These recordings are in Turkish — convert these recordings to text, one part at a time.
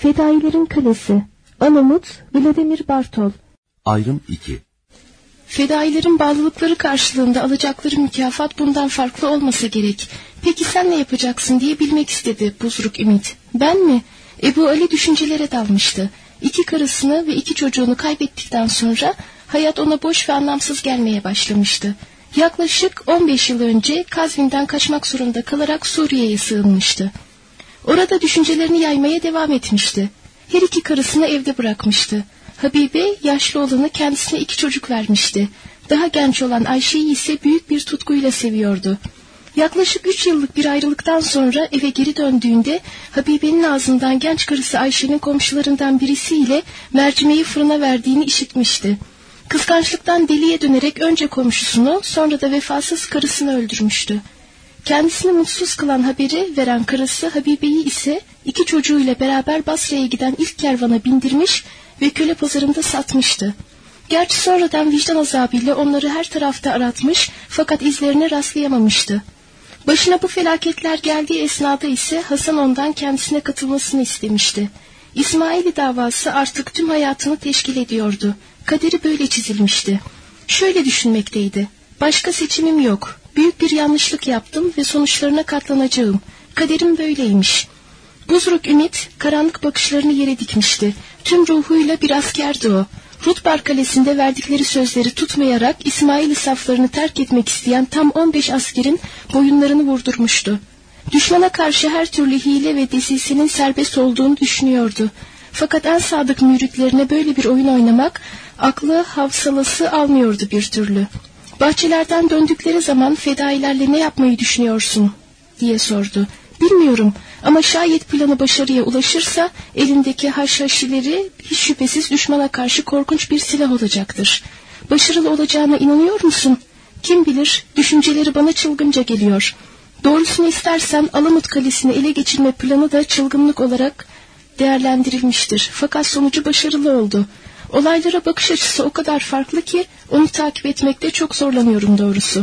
Fedailerin Kalesi. Alamut, Vladimir Bartol. Ayrım 2. Fedailerin bağlılıkları karşılığında alacakları mükafat bundan farklı olmasa gerek. Peki sen ne yapacaksın diye bilmek istedi Buzruk Ümit. Ben mi? Ebu Ali düşüncelere dalmıştı. 2 karısını ve 2 çocuğunu kaybettikten sonra hayat ona boş ve anlamsız gelmeye başlamıştı. Yaklaşık 15 yıl önce Kazvin'den kaçmak zorunda kalarak Suriye'ye sığınmıştı. Orada düşüncelerini yaymaya devam etmişti. Her 2 karısını evde bırakmıştı. Habibe yaşlı olanı kendisine 2 çocuk vermişti. Daha genç olan Ayşe'yi ise büyük bir tutkuyla seviyordu. Yaklaşık 3 yıllık bir ayrılıktan sonra eve geri döndüğünde Habibe'nin ağzından genç karısı Ayşe'nin komşularından birisiyle mercimeği fırına verdiğini işitmişti. Kıskançlıktan deliye dönerek önce komşusunu sonra da vefasız karısını öldürmüştü. Kendisini mutsuz kılan haberi veren karısı Habibe'yi ise 2 çocuğuyla beraber Basra'ya giden ilk kervana bindirmiş ve köle pazarında satmıştı. Gerçi sonradan vicdan azabıyla onları her tarafta aratmış fakat izlerine rastlayamamıştı. Başına bu felaketler geldiği esnada ise Hasan ondan kendisine katılmasını istemişti. İsmail'i davası artık tüm hayatını teşkil ediyordu. Kaderi böyle çizilmişti. Şöyle düşünmekteydi. Başka seçimim yok. Büyük bir yanlışlık yaptım ve sonuçlarına katlanacağım. Kaderim böyleymiş. Buzruk Ümit karanlık bakışlarını yere dikmişti. Tüm ruhuyla bir askerdi o. Rutbar Kalesi'nde verdikleri sözleri tutmayarak İsmail saflarını terk etmek isteyen tam 15 askerin boyunlarını vurdurmuştu. Düşmana karşı her türlü hile ve desisenin serbest olduğunu düşünüyordu. Fakat en sadık müritlerine böyle bir oyun oynamak aklı havsalası almıyordu bir türlü. Bahçelerden döndükleri zaman fedailerle ne yapmayı düşünüyorsun diye sordu. Bilmiyorum ama şayet planı başarıya ulaşırsa elindeki haşhaşileri hiç şüphesiz düşmana karşı korkunç bir silah olacaktır. Başarılı olacağına inanıyor musun? Kim bilir, düşünceleri bana çılgınca geliyor. Doğrusunu istersen Alamut Kalesi'ni ele geçirme planı da çılgınlık olarak değerlendirilmiştir. Fakat sonucu başarılı oldu. Olaylara bakış açısı o kadar farklı ki onu takip etmekte çok zorlanıyorum doğrusu.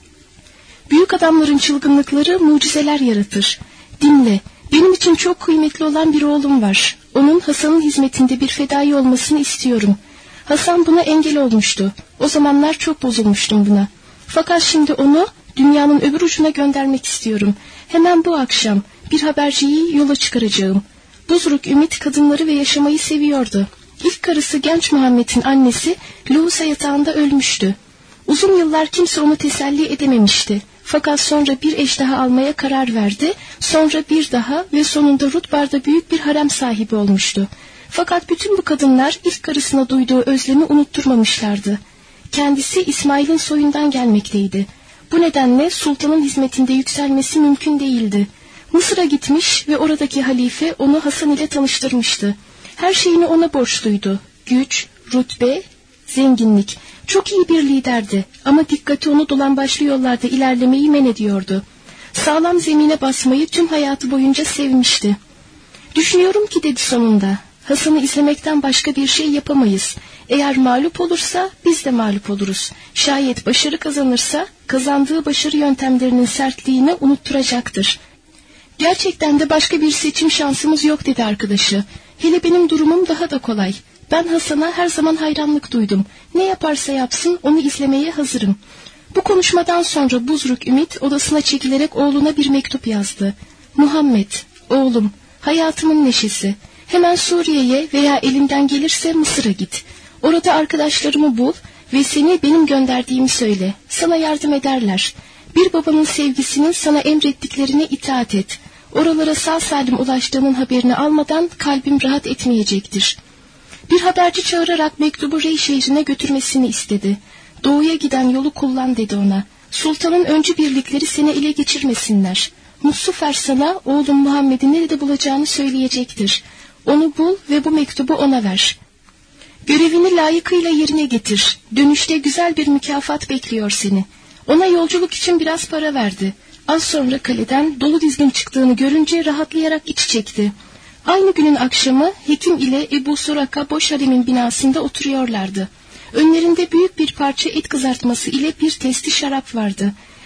Büyük adamların çılgınlıkları mucizeler yaratır. Dinle, benim için çok kıymetli olan bir oğlum var. Onun Hasan'ın hizmetinde bir fedai olmasını istiyorum. Hasan buna engel olmuştu. O zamanlar çok bozulmuştum buna. Fakat şimdi onu dünyanın öbür ucuna göndermek istiyorum. Hemen bu akşam bir haberciyi yola çıkaracağım. Buzruk Ümit kadınları ve yaşamayı seviyordu. İlk karısı genç Muhammed'in annesi lohusa yatağında ölmüştü. Uzun yıllar kimse onu teselli edememişti. Fakat sonra bir eş daha almaya karar verdi. Sonra bir daha ve sonunda Rutbar'da büyük bir harem sahibi olmuştu. Fakat bütün bu kadınlar ilk karısına duyduğu özlemi unutturmamışlardı. Kendisi İsmail'in soyundan gelmekteydi. Bu nedenle sultanın hizmetinde yükselmesi mümkün değildi. Mısır'a gitmiş ve oradaki halife onu Hasan ile tanıştırmıştı. Her şeyini ona borçluydu. Güç, rütbe, zenginlik. Çok iyi bir liderdi ama dikkati onu dolambaçlı yollarda ilerlemeyi men ediyordu. Sağlam zemine basmayı tüm hayatı boyunca sevmişti. Düşünüyorum ki dedi sonunda, Hasan'ı izlemekten başka bir şey yapamayız. Eğer mağlup olursa biz de mağlup oluruz. Şayet başarı kazanırsa kazandığı başarı yöntemlerinin sertliğini unutturacaktır. Gerçekten de başka bir seçim şansımız yok dedi arkadaşı. Hele benim durumum daha da kolay. Ben Hasan'a her zaman hayranlık duydum. Ne yaparsa yapsın onu izlemeye hazırım. Bu konuşmadan sonra Buzruk Ümit odasına çekilerek oğluna bir mektup yazdı. Muhammed, oğlum, hayatımın neşesi. Hemen Suriye'ye veya elinden gelirse Mısır'a git. Orada arkadaşlarımı bul ve seni benim gönderdiğimi söyle. Sana yardım ederler. Bir babanın sevgisinin sana emrettiklerine itaat et. Oralara sağ salim ulaştığının haberini almadan kalbim rahat etmeyecektir. Bir haberci çağırarak mektubu Rey şehrine götürmesini istedi. Doğuya giden yolu kullan dedi ona. Sultanın öncü birlikleri seni ele geçirmesinler. Mussufer sana oğlum Muhammed'i nerede bulacağını söyleyecektir. Onu bul ve bu mektubu ona ver. Görevini layıkıyla yerine getir. Dönüşte güzel bir mükafat bekliyor seni. Ona yolculuk için biraz para verdi. Az sonra kaleden dolu dizgin çıktığını görünce rahatlayarak iç çekti. Aynı günün akşamı hekim ile Ebu Suraka boş haremin binasında oturuyorlardı. Önlerinde büyük bir parça et kızartması ile bir testi şarap vardı.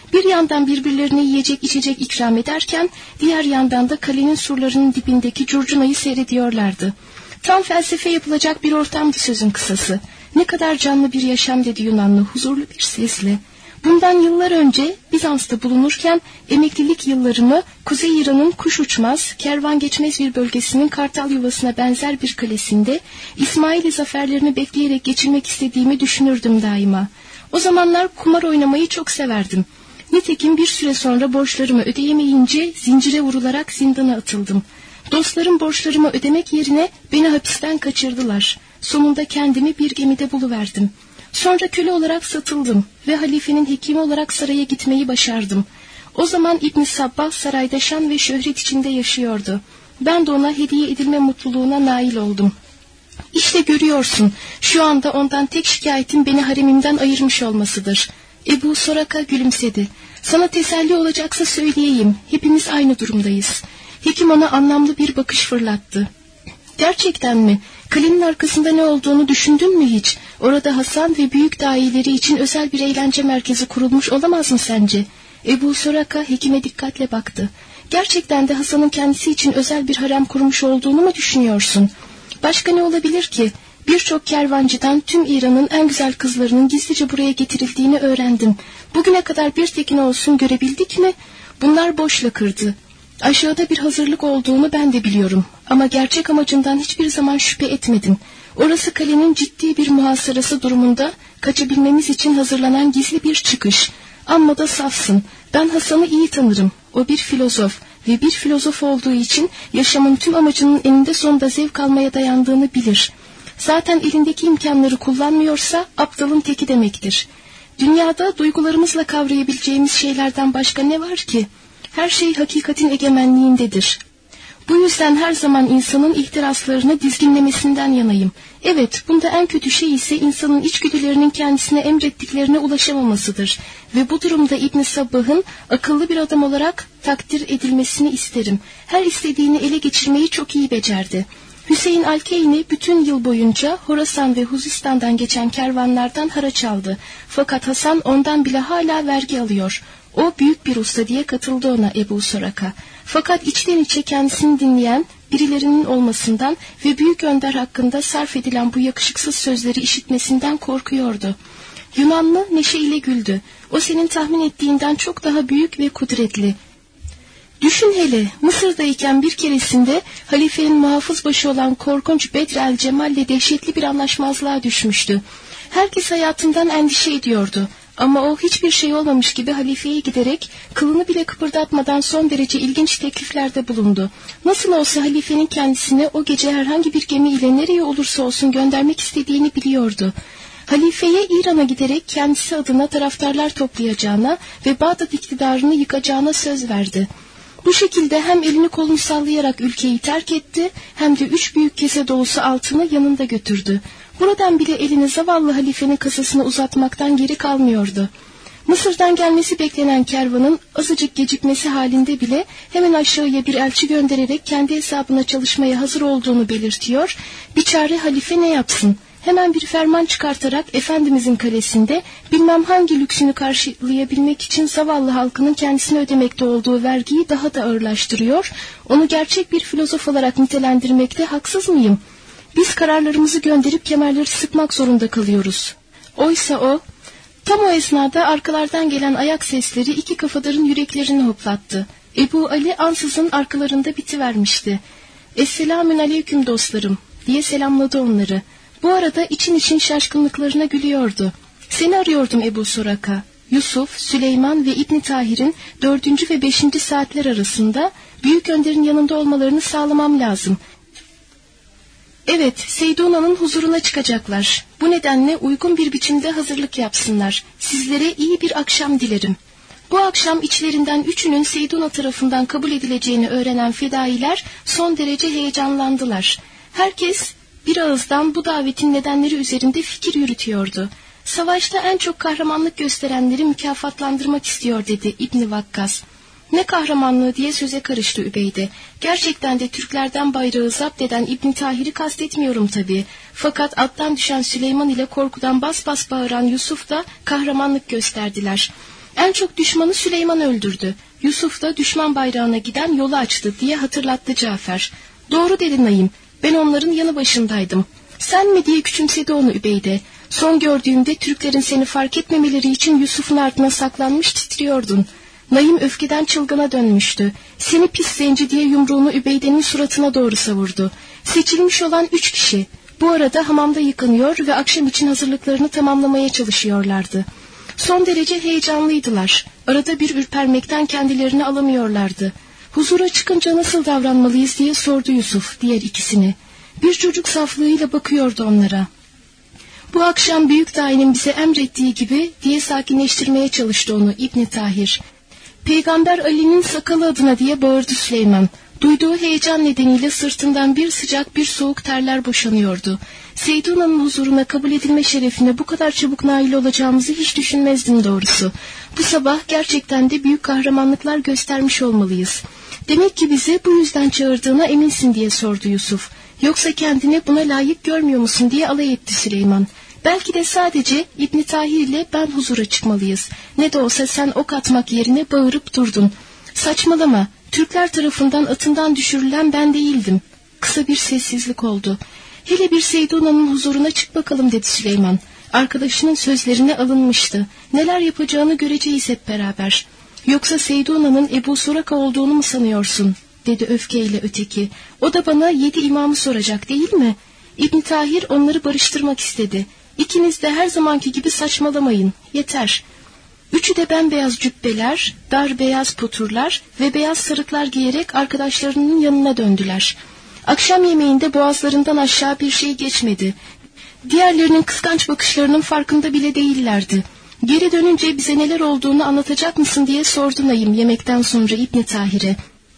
Bir yandan birbirlerine yiyecek içecek ikram ederken diğer yandan da kalenin surlarının dibindeki curcunayı seyrediyorlardı. Tam felsefe yapılacak bir ortamdı sözün kısası. Ne kadar canlı bir yaşam dedi Yunanlı huzurlu bir sesle. Bundan yıllar önce Bizans'ta bulunurken emeklilik yıllarımı Kuzey İran'ın kuş uçmaz, kervan geçmez bir bölgesinin kartal yuvasına benzer bir kalesinde İsmail'i zaferlerini bekleyerek geçirmek istediğimi düşünürdüm daima. O zamanlar kumar oynamayı çok severdim. Nitekim bir süre sonra borçlarımı ödeyemeyince zincire vurularak zindana atıldım. Dostlarım borçlarımı ödemek yerine beni hapisten kaçırdılar. Sonunda kendimi bir gemide buluverdim. Sonra köle olarak satıldım ve halifenin hekimi olarak saraya gitmeyi başardım. O zaman İbn Sabbah sarayda şan ve şöhret içinde yaşıyordu. Ben de ona hediye edilme mutluluğuna nail oldum. İşte görüyorsun, şu anda ondan tek şikayetim beni haremimden ayırmış olmasıdır. Ebu Soraka gülümsedi. Sana teselli olacaksa söyleyeyim, hepimiz aynı durumdayız. Hekim ona anlamlı bir bakış fırlattı. Gerçekten mi? Kalenin arkasında ne olduğunu düşündün mü hiç? Orada Hasan ve büyük dahileri için özel bir eğlence merkezi kurulmuş olamaz mı sence? Ebu Soraka hekime dikkatle baktı. Gerçekten de Hasan'ın kendisi için özel bir harem kurmuş olduğunu mu düşünüyorsun? Başka ne olabilir ki? Birçok kervancıdan tüm İran'ın en güzel kızlarının gizlice buraya getirildiğini öğrendim. Bugüne kadar bir tekin olsun görebildik mi? Bunlar boş lakırdı. Aşağıda bir hazırlık olduğunu ben de biliyorum. Ama gerçek amacından hiçbir zaman şüphe etmedim. Orası kalenin ciddi bir muhasarası durumunda kaçabilmemiz için hazırlanan gizli bir çıkış. Amma da safsın. Ben Hasan'ı iyi tanırım. O bir filozof ve bir filozof olduğu için yaşamın tüm amacının eninde sonunda zevk almaya dayandığını bilir. Zaten elindeki imkanları kullanmıyorsa aptalın teki demektir. Dünyada duygularımızla kavrayabileceğimiz şeylerden başka ne var ki? Her şey hakikatin egemenliğindedir. Bu yüzden her zaman insanın ihtiraslarını dizginlemesinden yanayım. Evet, bunda en kötü şey ise insanın içgüdülerinin kendisine emrettiklerine ulaşamamasıdır. Ve bu durumda İbn Sabbah'ın akıllı bir adam olarak takdir edilmesini isterim. Her istediğini ele geçirmeyi çok iyi becerdi. Hüseyin Alkeyni bütün yıl boyunca Horasan ve Huzistan'dan geçen kervanlardan haraç aldı. Fakat Hasan ondan bile hala vergi alıyor. O büyük bir usta diye katıldı ona Ebu Soraka. Fakat içten içe kendisini dinleyen birilerinin olmasından ve büyük önder hakkında sarf edilen bu yakışıksız sözleri işitmesinden korkuyordu. Yunanlı neşeyle güldü. O senin tahmin ettiğinden çok daha büyük ve kudretli. Düşün hele, Mısır'dayken bir keresinde halifenin muhafız başı olan korkunç Bedr el-Cemal'le dehşetli bir anlaşmazlığa düşmüştü. Herkes hayatından endişe ediyordu. Ama o hiçbir şey olmamış gibi halifeye giderek kılını bile kıpırdatmadan son derece ilginç tekliflerde bulundu. Nasıl olsa halifenin kendisine o gece herhangi bir gemi ile nereye olursa olsun göndermek istediğini biliyordu. Halifeye İran'a giderek kendisi adına taraftarlar toplayacağına ve Bağdat iktidarını yıkacağına söz verdi. Bu şekilde hem elini kolunu sallayarak ülkeyi terk etti hem de 3 büyük kese dolusu altını yanında götürdü. Buradan bile elini zavallı halifenin kasasına uzatmaktan geri kalmıyordu. Mısır'dan gelmesi beklenen kervanın azıcık gecikmesi halinde bile hemen aşağıya bir elçi göndererek kendi hesabına çalışmaya hazır olduğunu belirtiyor. Biçare halife ne yapsın? Hemen bir ferman çıkartarak Efendimizin kalesinde bilmem hangi lüksünü karşılayabilmek için zavallı halkının kendisine ödemekte olduğu vergiyi daha da ağırlaştırıyor. Onu gerçek bir filozof olarak nitelendirmekte haksız mıyım? Biz kararlarımızı gönderip kemerleri sıkmak zorunda kalıyoruz. Oysa o, tam o esnada arkalardan gelen ayak sesleri iki kafadarın yüreklerini hoplattı. Ebu Ali ansızın arkalarında bitivermişti. "Esselamün aleyküm dostlarım" diye selamladı onları. Bu arada için için şaşkınlıklarına gülüyordu. "Seni arıyordum Ebu Soraka. Yusuf, Süleyman ve İbn Tahir'in 4. ve 5. saatler arasında büyük önderin yanında olmalarını sağlamam lazım. Evet, Seyduna'nın huzuruna çıkacaklar. Bu nedenle uygun bir biçimde hazırlık yapsınlar. Sizlere iyi bir akşam dilerim." Bu akşam içlerinden 3'ünün Seyduna tarafından kabul edileceğini öğrenen fedailer son derece heyecanlandılar. Herkes bir ağızdan bu davetin nedenleri üzerinde fikir yürütüyordu. "Savaşta en çok kahramanlık gösterenleri mükafatlandırmak istiyor" dedi İbn Vakkas. "Ne kahramanlığı?" diye söze karıştı Übeyde. "Gerçekten de Türklerden bayrağı zapt eden İbn Tahir'i kastetmiyorum tabii. Fakat attan düşen Süleyman ile korkudan bas bas bağıran Yusuf da kahramanlık gösterdiler. En çok düşmanı Süleyman öldürdü. Yusuf da düşman bayrağına giden yolu açtı diye hatırlattı Cafer. Doğru dedi Naim. Ben onların yanı başındaydım. Sen mi diye küçümsedi onu Übeyde. Son gördüğümde Türklerin seni fark etmemeleri için Yusuf'un ardına saklanmış titriyordun. Naim öfkeden çılgına dönmüştü. Seni pis zenci diye yumruğunu Übeyde'nin suratına doğru savurdu. Seçilmiş olan 3 kişi. Bu arada hamamda yıkanıyor ve akşam için hazırlıklarını tamamlamaya çalışıyorlardı. Son derece heyecanlıydılar. Arada bir ürpermekten kendilerini alamıyorlardı. Huzura çıkınca nasıl davranmalıyız diye sordu Yusuf diğer ikisini. Bir çocuk saflığıyla bakıyordu onlara. Bu akşam büyük dayının bize emrettiği gibi diye sakinleştirmeye çalıştı onu İbn Tahir. Peygamber Ali'nin sakalı adına diye bağırdı Süleyman. Duyduğu heyecan nedeniyle sırtından bir sıcak bir soğuk terler boşanıyordu. Seyduna'nın huzuruna kabul edilme şerefine bu kadar çabuk nail olacağımızı hiç düşünmezdim doğrusu. Bu sabah gerçekten de büyük kahramanlıklar göstermiş olmalıyız. Demek ki bizi bu yüzden çağırdığına eminsin diye sordu Yusuf. Yoksa kendini buna layık görmüyor musun diye alay etti Süleyman. Belki de sadece İbn Tahir ile ben huzura çıkmalıyız. Ne de olsa sen ok atmak yerine bağırıp durdun. Saçmalama. Türkler tarafından atından düşürülen ben değildim. Kısa bir sessizlik oldu. Hele bir Seyduna'nın huzuruna çık bakalım dedi Süleyman. Arkadaşının sözlerine alınmıştı. Neler yapacağını göreceğiz hep beraber. Yoksa Seyduna'nın Ebu Suraka olduğunu mu sanıyorsun? Dedi öfkeyle öteki. O da bana 7 imamı soracak değil mi? İbn Tahir onları barıştırmak istedi. İkiniz de her zamanki gibi saçmalamayın. Yeter. 3'ü de bembeyaz cübbeler, dar beyaz poturlar ve beyaz sarıklar giyerek arkadaşlarının yanına döndüler. Akşam yemeğinde boğazlarından aşağı bir şey geçmedi. Diğerlerinin kıskanç bakışlarının farkında bile değillerdi. Geri dönünce bize neler olduğunu anlatacak mısın diye sordu Naim yemekten sonra İbn Tahir'e.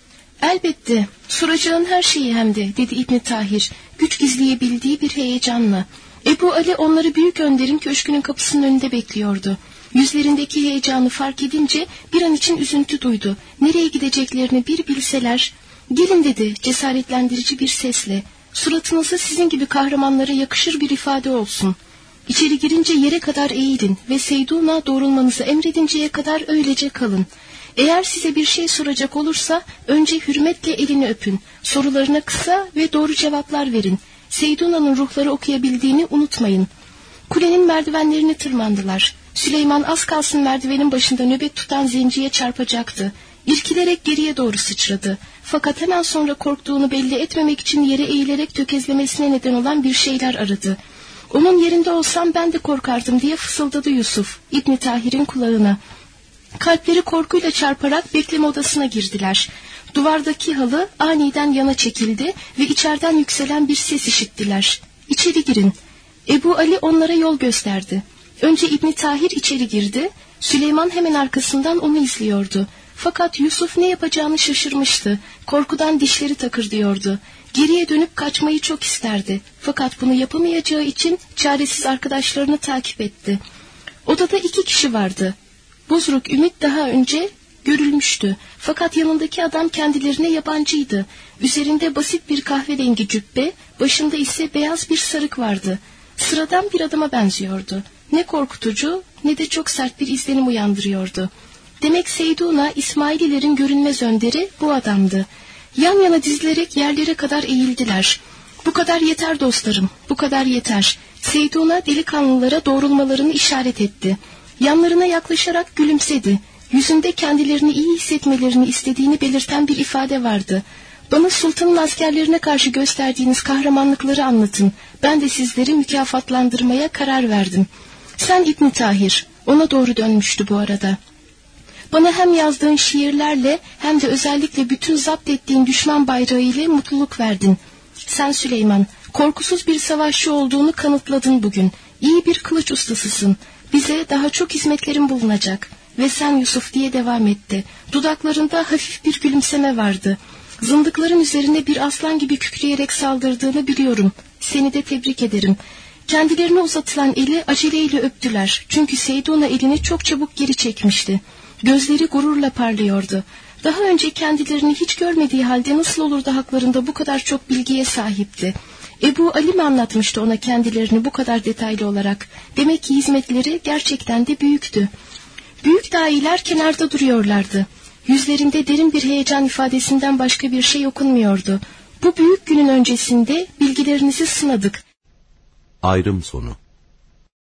Elbette, soracağın her şeyi hem de dedi İbn Tahir, güç gizleyebildiği bir heyecanla. Ebu Ali onları büyük önderin köşkünün kapısının önünde bekliyordu. Yüzlerindeki heyecanı fark edince bir an için üzüntü duydu. Nereye gideceklerini bir bilseler. Gelin dedi cesaretlendirici bir sesle. Suratınızda sizin gibi kahramanlara yakışır bir ifade olsun. İçeri girince yere kadar eğilin ve Seyduna doğrulmanızı emredinceye kadar öylece kalın. Eğer size bir şey soracak olursa önce hürmetle elini öpün. Sorularına kısa ve doğru cevaplar verin. Seyduna'nın ruhları okuyabildiğini unutmayın. Kulenin merdivenlerini tırmandılar. Süleyman az kalsın merdivenin başında nöbet tutan zenciye çarpacaktı. İrkilerek geriye doğru sıçradı. Fakat hemen sonra korktuğunu belli etmemek için yere eğilerek tökezlemesine neden olan bir şeyler aradı. Onun yerinde olsam ben de korkardım diye fısıldadı Yusuf İbn Tahir'in kulağına. Kalpleri korkuyla çarparak bekleme odasına girdiler. Duvardaki halı aniden yana çekildi ve içeriden yükselen bir ses işittiler. İçeri girin. Ebu Ali onlara yol gösterdi. Önce İbn Tahir içeri girdi. Süleyman hemen arkasından onu izliyordu. Fakat Yusuf ne yapacağını şaşırmıştı. Korkudan dişleri takırdıyordu. Geriye dönüp kaçmayı çok isterdi. Fakat bunu yapamayacağı için çaresiz arkadaşlarını takip etti. Odada 2 kişi vardı. Buzruk Ümit daha önce görülmüştü. Fakat yanındaki adam kendilerine yabancıydı. Üzerinde basit bir kahverengi cübbe, başında ise beyaz bir sarık vardı. Sıradan bir adama benziyordu. Ne korkutucu ne de çok sert bir izlenim uyandırıyordu. Demek Seyduna İsmaililerin görünmez önderi bu adamdı. Yan yana dizilerek yerlere kadar eğildiler. Bu kadar yeter dostlarım, bu kadar yeter. Seyduna delikanlılara doğrulmalarını işaret etti. Yanlarına yaklaşarak gülümsedi. Yüzünde kendilerini iyi hissetmelerini istediğini belirten bir ifade vardı. Bana sultanın askerlerine karşı gösterdiğiniz kahramanlıkları anlatın. Ben de sizleri mükafatlandırmaya karar verdim. Sen İbn Tahir, ona doğru dönmüştü bu arada. Bana hem yazdığın şiirlerle hem de özellikle bütün zapt ettiğin düşman bayrağı ile mutluluk verdin. Sen Süleyman, korkusuz bir savaşçı olduğunu kanıtladın bugün. İyi bir kılıç ustasısın. Bize daha çok hizmetlerin bulunacak. Ve sen Yusuf diye devam etti. Dudaklarında hafif bir gülümseme vardı. Zındıkların üzerine bir aslan gibi kükreyerek saldırdığını biliyorum. Seni de tebrik ederim. Kendilerine uzatılan eli aceleyle öptüler. Çünkü Seyduna elini çok çabuk geri çekmişti. Gözleri gururla parlıyordu. Daha önce kendilerini hiç görmediği halde nasıl olur da haklarında bu kadar çok bilgiye sahipti? Ebu Ali mi anlatmıştı ona kendilerini bu kadar detaylı olarak? Demek ki hizmetleri gerçekten de büyüktü. Büyük dahiler kenarda duruyorlardı. Yüzlerinde derin bir heyecan ifadesinden başka bir şey okunmuyordu. Bu büyük günün öncesinde bilgilerinizi sınadık. Ayrım sonu.